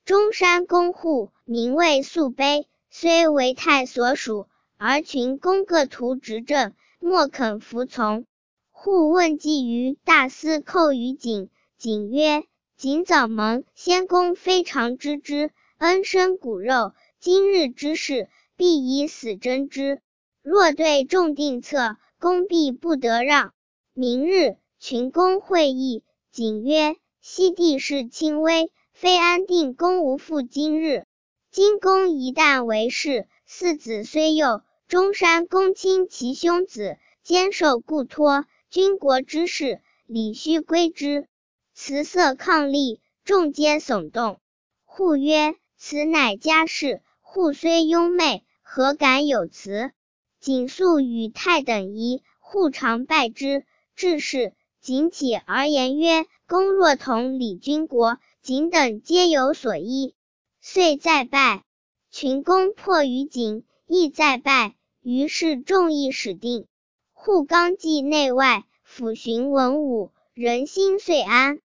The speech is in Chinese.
中山公户，名为肃碑，虽为太所属，而群公各图执政，莫肯服从。户问计于大司寇于景，景曰：景早蒙，先公非常知之，恩深骨肉，今日之事，必以死争之。若对众定策，公必不得让。明日，群公会议，景曰：昔地势轻微，非安定公无复今日。今公一旦为事，四子虽幼，中山公亲其兄子，兼受故托，军国之事，理须归之。辞色抗力，众皆耸动。户曰：此乃家事，户虽庸昧，何敢有辞？景素与太等疑，户常拜之。至是，景起而言曰：公若同理军国，景等皆有所依。遂再拜。群公迫于景，亦再拜。于是众议始定。户纲纪内外，抚循文武，人心遂安。